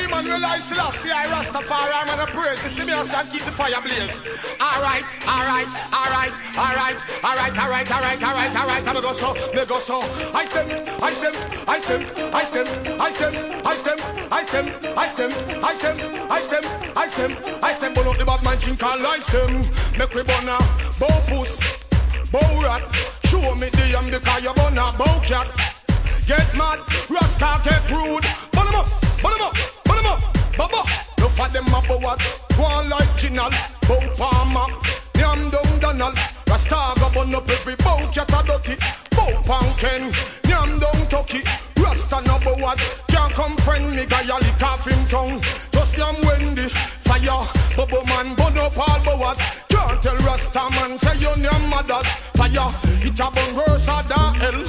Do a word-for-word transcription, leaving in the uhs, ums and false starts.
Emmanuel I Selassie, I Rastafari, I'm gonna praise. You see me, I and keep the fire blaze. Alright, alright, alright, alright, alright, alright, alright, alright, alright, I'm gonna go so, me go so. I stem, I stem, I stem, I stem, I stem, I stem, I stem, I stem, I stem, I stem, I stem, I stem, burn up the bad man chink and I stem. Make we burn a bow puss, bow rat. Show me the yam because you burn a bow cat. Get mad, Rasta get rude. Burn them up, burn them up, burn them up, baba. No for them a boas, go on like Ginal, bow palmer, yam down Donald. Rasta go burn up every bow cat a dirty, bow pumpkin, yam down turkey. Rasta no boas, can't come friend me, guy a lick off him tongue. Just yam Wendy, fire, bubble man, burn up all boas. Can't tell Rasta man say your name mothers, fire. It a burn worse than hell.